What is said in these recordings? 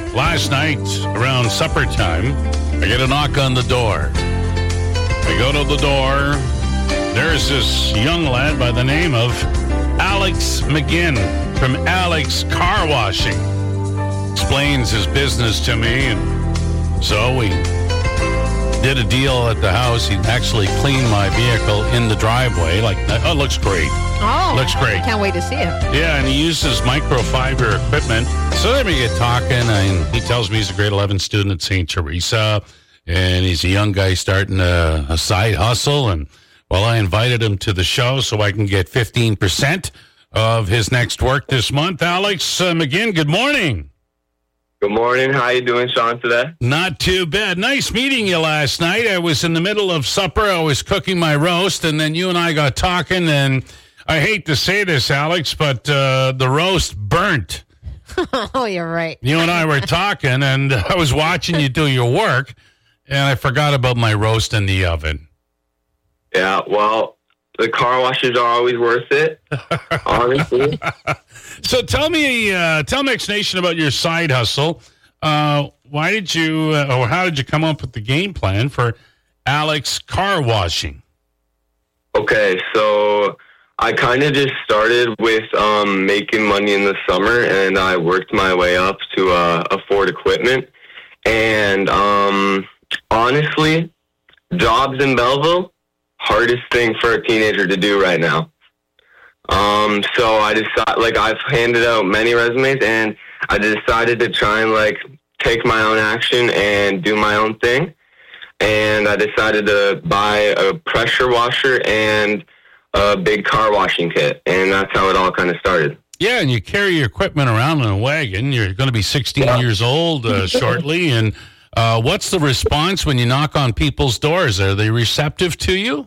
Last night, around supper time, I get a knock on the door. I go to the door. There's this young lad by the name of Alex McGinn from Alex Car Washing. Explains his business to me, and so we did a deal at the house. He actually cleaned my vehicle in the driveway. It looks great. Oh, looks great. Can't wait to see it. Yeah, and he uses microfiber equipment. So then we get talking, and he tells me he's a grade 11 student at St. Teresa, and he's a young guy starting a side hustle. And well, I invited him to the show so I can get 15% of his next work this month. Alex McGinn, good morning. Good morning. How you doing, Sean, today? Not too bad. Nice meeting you last night. I was in the middle of supper. I was cooking my roast, and then you and I got talking, and I hate to say this, Alex, but the roast burnt. Oh, you're right. You and I were talking, and I was watching you do your work, and I forgot about my roast in the oven. Yeah, well, the car washes are always worth it, honestly. So tell me, X Nation, about your side hustle. Why did you, or how did you come up with the game plan for Alex Car Washing? Okay, so I kind of just started with making money in the summer, and I worked my way up to afford equipment. And honestly, jobs in Belleville, hardest thing for a teenager to do right now. So I decided, I've handed out many resumes, and I decided to try and take my own action and do my own thing. And I decided to buy a pressure washer and a big car washing kit, and that's how it all kind of started. Yeah, and you carry your equipment around in a wagon. You're going to be 16 years old shortly, and what's the response when you knock on people's doors? Are they receptive to you?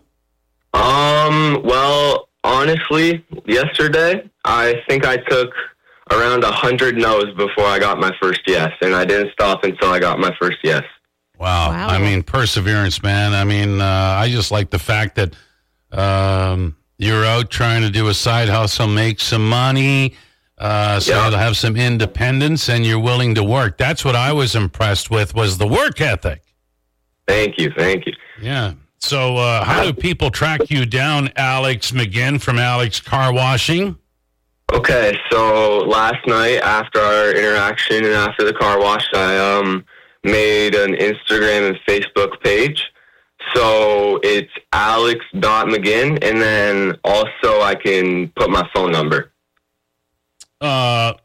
Well, honestly, yesterday, I think I took around 100 no's before I got my first yes, and I didn't stop until I got my first yes. Wow. I mean, perseverance, man. I mean, I just like the fact that you're out trying to do a side hustle, make some money, you'll have some independence, and you're willing to work. That's what I was impressed with, was the work ethic. Thank you. Yeah. So how do people track you down, Alex McGinn from Alex Car Washing? Okay, so last night after our interaction and after the car wash, I made an Instagram and Facebook page. So it's alex.mcginn, and then also I can put my phone number. Well,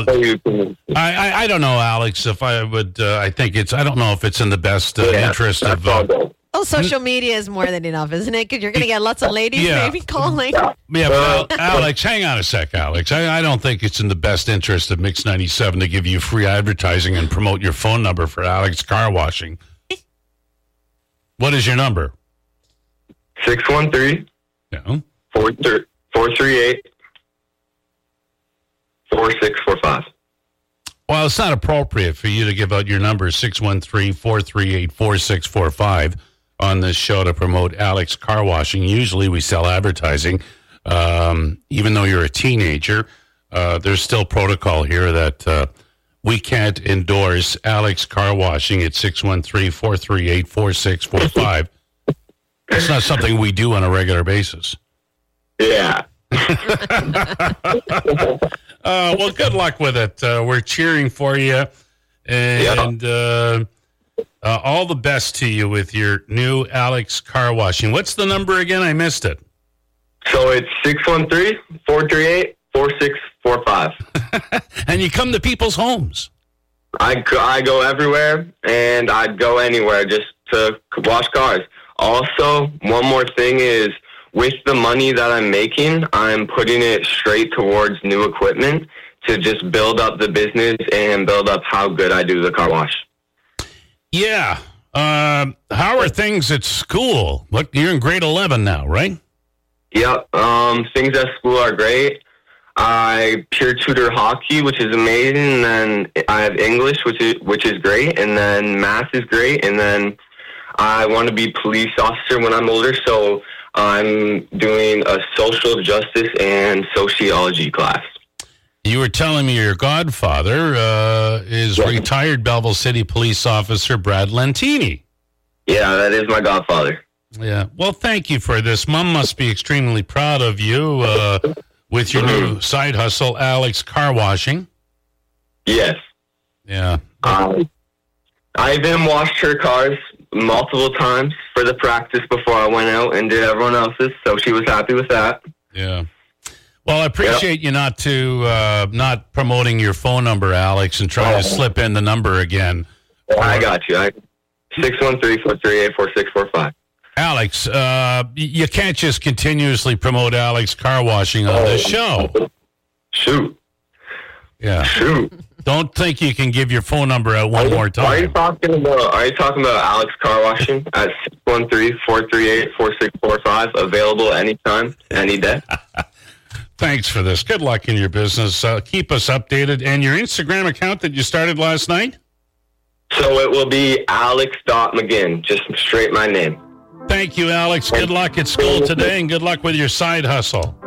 I don't know, Alex, if I would, I don't know if it's in the best interest of... Oh, social media is more than enough, isn't it? Because you're going to get lots of ladies maybe calling. Yeah, but Alex, hang on a sec, Alex. I don't think it's in the best interest of Mix 97 to give you free advertising and promote your phone number for Alex Car Washing. What is your number? 613 438 4645. Well, it's not appropriate for you to give out your number, 613-438-4645, on this show to promote Alex Car Washing. Usually we sell advertising. Even though you're a teenager, there's still protocol here that we can't endorse Alex Car Washing at 613-438-4645. It's not something we do on a regular basis. Yeah. Well, good luck with it. We're cheering for you, and all the best to you with your new Alex Car Washing. What's the number again? I missed it. So it's 613-438-4645. And you come to people's homes. I go everywhere, and I'd go anywhere just to wash cars. Also, one more thing is, with the money that I'm making, I'm putting it straight towards new equipment to just build up the business and build up how good I do the car wash. Yeah. How are things at school? Look, you're in grade 11 now, right? Yep. Things at school are great. I peer tutor hockey, which is amazing, and then I have English, which is great, and then math is great, and then I want to be police officer when I'm older, so I'm doing a social justice and sociology class. You were telling me your godfather is retired Belleville City Police Officer Brad Lentini. Yeah, that is my godfather. Yeah. Well, thank you for this. Mom must be extremely proud of you with your new side hustle, Alex Car Washing. Yes. Yeah. I even washed her cars multiple times for the practice before I went out and did everyone else's, so she was happy with that. Yeah. Well, I appreciate you not promoting your phone number, Alex, and trying to slip in the number again. I got you. 613-438-4645. Alex, you can't just continuously promote Alex Car Washing on this show. Shoot. Yeah. Shoot. Don't think you can give your phone number out one more time. Are you talking about Alex Car Washing at 613-438-4645? Available anytime, any day. Thanks for this. Good luck in your business. Keep us updated. And your Instagram account that you started last night? So it will be alex.mcginn, just straight my name. Thank you, Alex. Good luck at school today, and good luck with your side hustle.